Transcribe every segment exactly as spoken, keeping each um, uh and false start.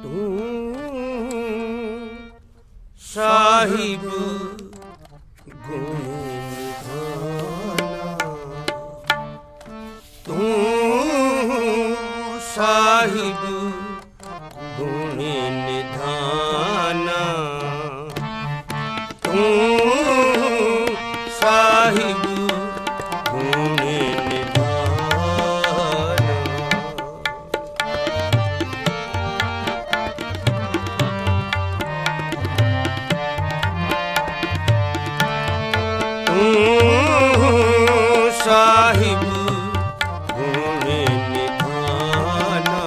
तू साहिब गुण निधाना, तू साहिब गुण निधाना, तू साहिब गुण निधाना। तू साहिब गुण निधाना,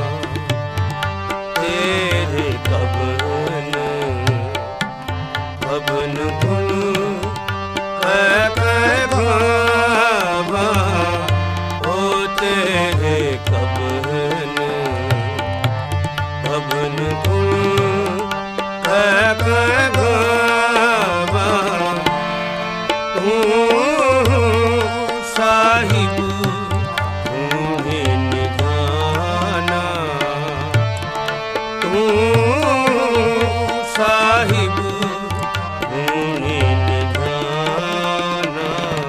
तेरे कबन कबन गुण कह कह भावा, ओ तेरे कबन कबन गुण कह कह भावा, तू साहिब गुण निधाना, तू साहिब गुण निधाना।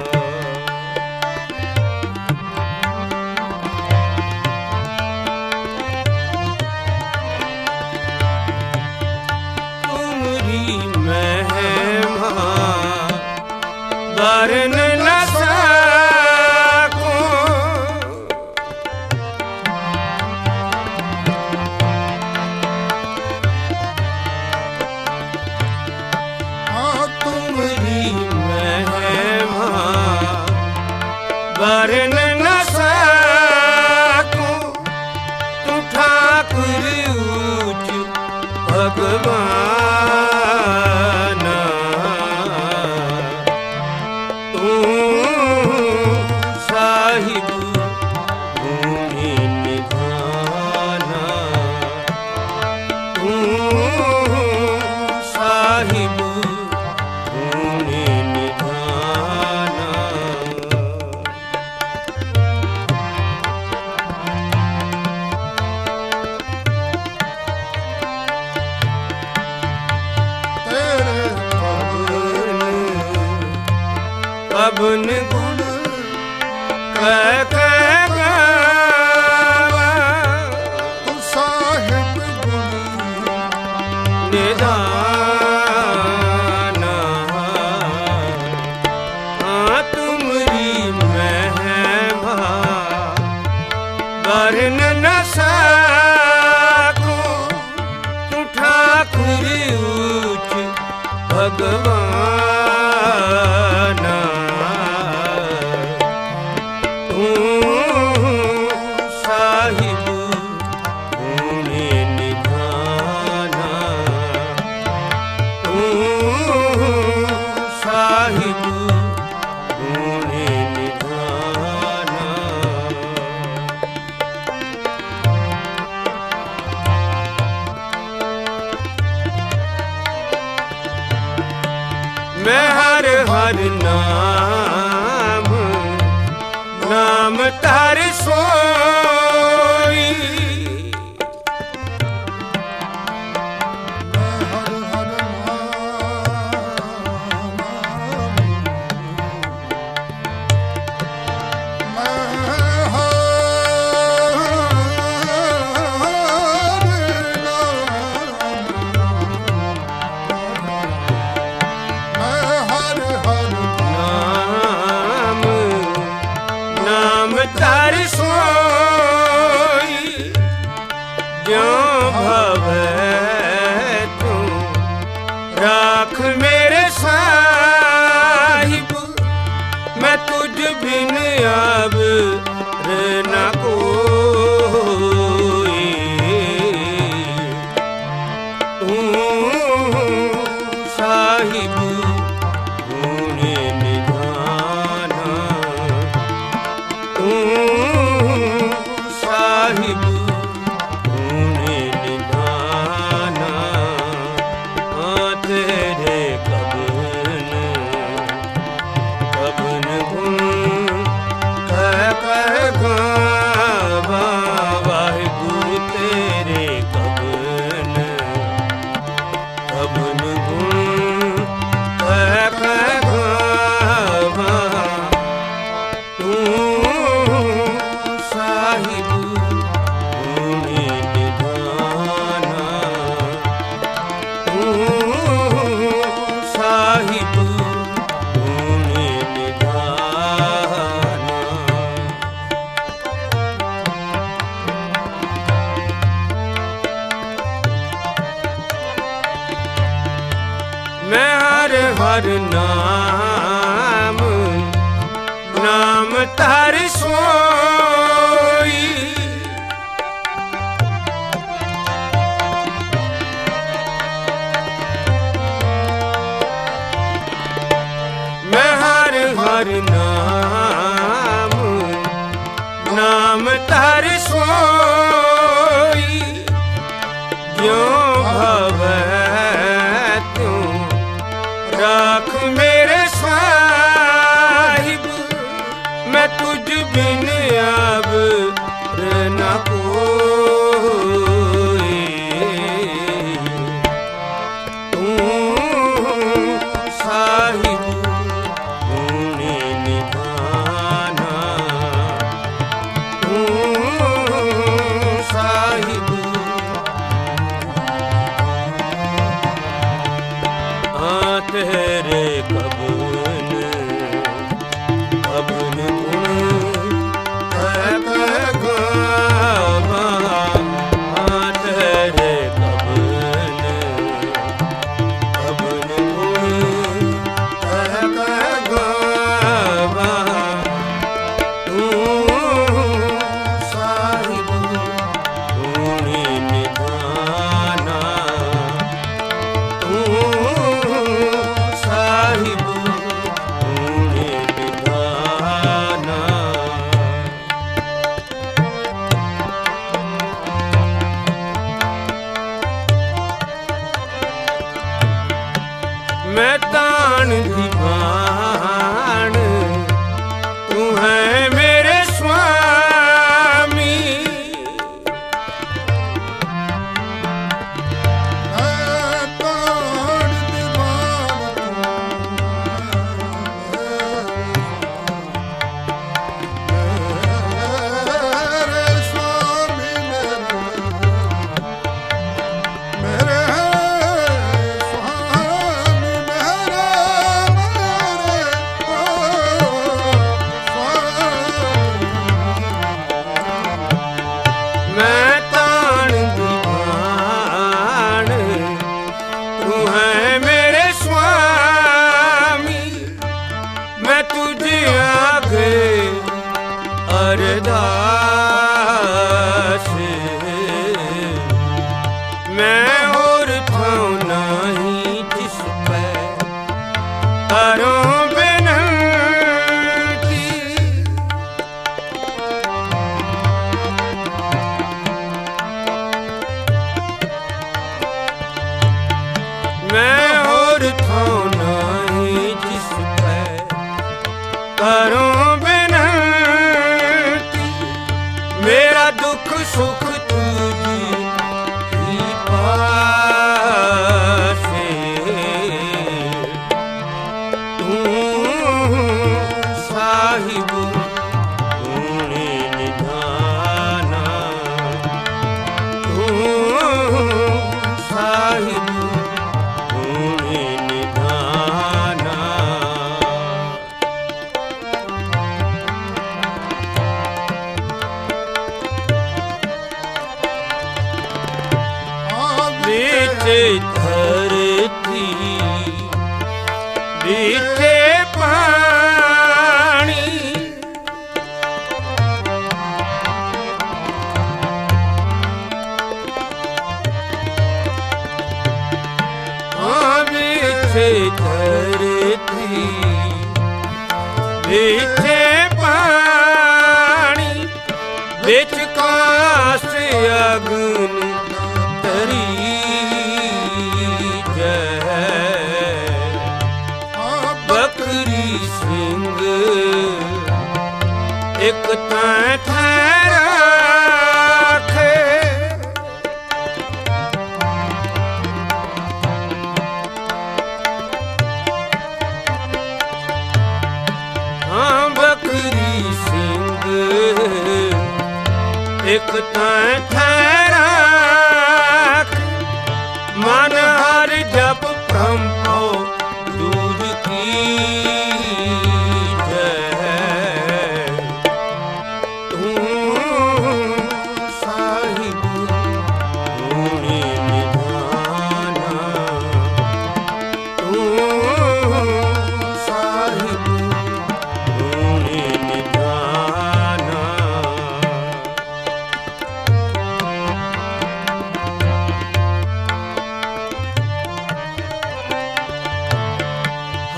तुमरी महिमा वर्ण न सकूं, हाँ तुमरी महिमा वर्ण न सकूं, तू ठाकुर ऊंच भगवान, तू साहिब गुण निधाना, तू साहिब गुण निधाना। तेरे कबन गुण कह कह गावा, तू साहिब गुण निधाना, हाँ तुमरी महिमा वर्ण न सकूं, तू ठाकुर ऊंच भगवान, तू साहिब गुण निधाना, तू साहिब गुण निधाना। मैं हर हर नाम नाम तार सोई, मैं हर हर नाम, मैं हर नाम, मैं हर हर नाम नाम तार सोई, ज्यों भवै तू राख मेरे साहिब, मैं तुझ बिन अब न कोई, तू साहिब गुण निधाना, तू साहिब गुण निधाना, हाँ तेरे ਹਰ ਨਾਮ ਨਾਮ ਧਰ ਸੋਈ ਮੈਂ ਹਰ ਹਰ ਨਾਮ ਨਾਮ ਧਰ ਸੋਈ ਜਿਉ ਭਵੈ ਤੂੰ ਰਾਖ ਮੇਰੇ ਸਾਹਿਬ ਮੈਂ ਤੁਝ ਬਿਨ ਆਬ ਨਾ ਕੋਈ ਤੂੰ ਸਾਹਿਬ ਹੁਣੇ ਨਿਧਾਨਾ ਤੂੰ ਸਾਹਿਬ ਆ ਤੇਰੇ ਕਬਨ ਕਬਨ ਗੁਣ ਹੈ ਪੈਗਾਵਾ ਆ ਤੇਰੇ ਕਬਨ ਕਬਨ ਗੁਣ ਹੈ ਪੈਗਾਵਾ ਤੂੰ ਸਾਹਿਬ ਹੁਣੇ ਨਿਧਾਨਾ ਤੂੰ ਸਾਹਿਬ ਹੁਣੇ ਨਿਧਾਨਾ ਮੈਂ ਤਾਣ ਦੀਵਾਨ ਤੂੰ ਹੈ ਮੇਰੇ ਸੁਆਮੀ ਮੈਂ ਤਾਣ ਦੀਵਾਨ ਮੇਰੇ ਸੁਆਮੀ ਮੇਰੇ ਸੁਆਮੀ ਮੇਰੇ ਮੈਂ ਤਾਣ ਦੀਵਾਨ ਤੂੰ ਹੈ ਮੇਰੇ ਸੁਆਮੀ ਮੈਂ ਤੁਝ ਆਗੇ ਅਰਦਾਸ ਮੈਂ ਹੋਰ ਥਾਂ ਨਹੀਂ ਜਿਸ ਪੈ ਕਰੋ ਬੇਨਤੀ ਮੈਂ ਹੋਰ ਥਾਂ ਨਹੀਂ ਜਿਸ ਪੈ ਕਰੋ ਬੇਨਤੀ ਮੇਰਾ ਦੁੱਖ ਸੁਖ ਤੁਝੀ ਹੀ ਪਾਸੇ ਤੂੰ ਸਾਹਿਬ ਹੁਣੇ ਨਿਧਾਨਾ ਤੂੰ ਸਾਹਿਬ ਹੁਣੇ ਨਿਧਾਨਾ बीते धरती बीते पानी हाँ बीते धरती बीते पानी बिच काश अग्न तरी बकरी सिंह एक तां ठहराखे हाँ बकरी सिंह एक तां ठहराखे मन हर जप ब्रह्मो दूध की जय तू साहिब हुणे निधाना तू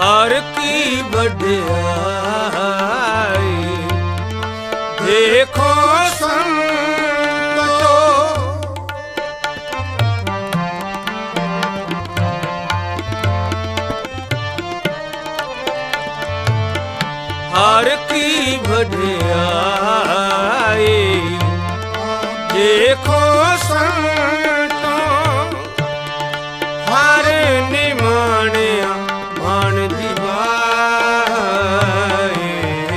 ਹਰ ਕੀ ਵਡਿਆਈ ਦੇਖੋ ਸੰਤੋ ਹਰ ਕੀ ਵਡਿਆਈ ਦੇਖੋ ਸੰਤੋ ਹਰ ਨਿਮਾਣਿਆ ਮਾਣ ਦਿਵਾਏ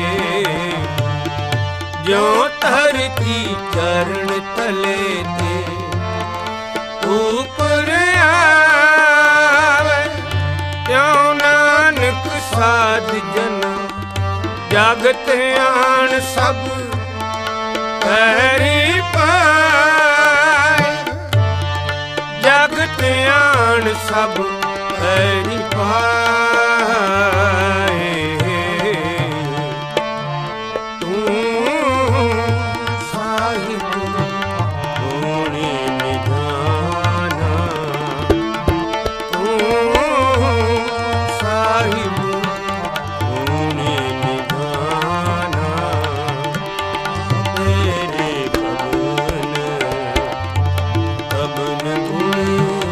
ਜੋ ਧਰਤੀ ਚਰਨ ਤਲੇ ਤੇ ਉਪਰ ਆਵੇ ਤਿਉ ਨਾਨਕ ਸਾਧ ਜਨਾ ਜਗਤ ਆਣ ਸਭ ਪੈਰੀ ਪਾਏ ਜਗਤ ਆਣ ਸਭ ਪੈਰੀ ਪਾਏ ਤੂੰ ਸਾਹਿਬ ਹੋਣੀ ਨਿਧਾਨਾ ਤੂੰ ਸਾਹਿਬ ਹੋਣੀ ਨਿਧਾਨਾ ਤੇਰੇ ਕਬਨ ਕਬਨ ਗੁਣ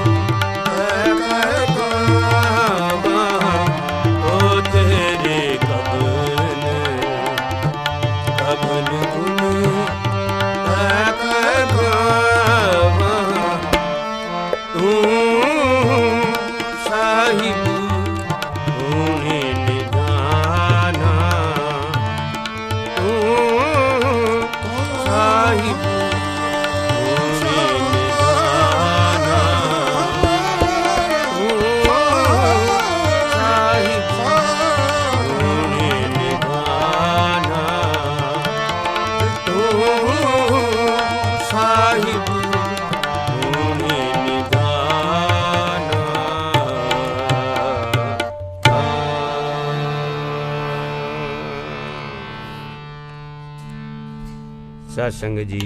ਸਾਧ ਸੰਗਤ ਜੀ,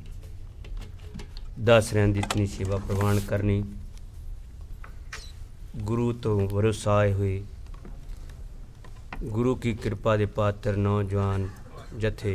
ਦਾਸਰਿਆਂ ਦੀ ਇਤਨੀ ਸੇਵਾ ਪ੍ਰਵਾਨ ਕਰਨੀ, ਗੁਰੂ ਤੋਂ ਵਰਸਾਏ ਹੋਏ ਗੁਰੂ ਕੀ ਕਿਰਪਾ ਦੇ ਪਾਤਰ ਨੌਜਵਾਨ ਜਥੇ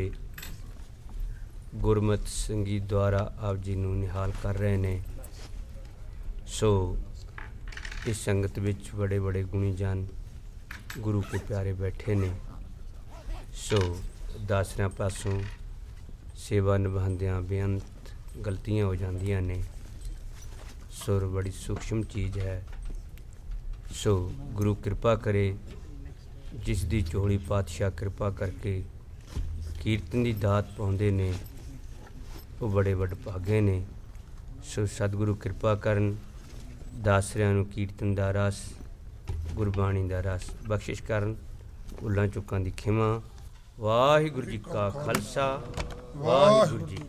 ਗੁਰਮਤਿ ਸੰਗੀਤ ਦੁਆਰਾ ਆਪ ਜੀ ਨੂੰ ਨਿਹਾਲ ਕਰ ਰਹੇ ਨੇ। ਸੋ ਇਸ ਸੰਗਤ ਵਿੱਚ ਬੜੇ ਬੜੇ ਗੁਣੀ ਜਨ ਗੁਰੂ ਕੇ ਪਿਆਰੇ ਬੈਠੇ ਨੇ। ਸੋ ਦਾਸਰਿਆਂ ਪਾਸੋਂ ਸੇਵਾ ਨਿਭਾਉਂਦਿਆਂ ਬੇਅੰਤ ਗਲਤੀਆਂ ਹੋ ਜਾਂਦੀਆਂ ਨੇ। ਸੁਰ ਬੜੀ ਸੂਖਸ਼ਮ ਚੀਜ਼ ਹੈ। ਸੋ ਗੁਰੂ ਕਿਰਪਾ ਕਰੇ, ਜਿਸ ਦੀ ਝੋਲੀ ਪਾਤਸ਼ਾਹ ਕਿਰਪਾ ਕਰਕੇ ਕੀਰਤਨ ਦੀ ਦਾਤ ਪਾਉਂਦੇ ਨੇ, ਉਹ ਬੜੇ ਵਡਭਾਗੇ ਨੇ। ਸੋ ਸਤਿਗੁਰੂ ਕਿਰਪਾ ਕਰਨ, ਦਾਸਰਿਆਂ ਨੂੰ ਕੀਰਤਨ ਦਾ ਰਸ, ਗੁਰਬਾਣੀ ਦਾ ਰਸ ਬਖਸ਼ਿਸ਼ ਕਰਨ। ਭੁੱਲਾਂ ਚੁੱਕਾਂ ਦੀ ਖਿਮਾ। ਵਾਹਿਗੁਰੂ ਜੀ ਕਾ ਖਾਲਸਾ, ਵਾਹਿਗੁਰੂ ਜੀ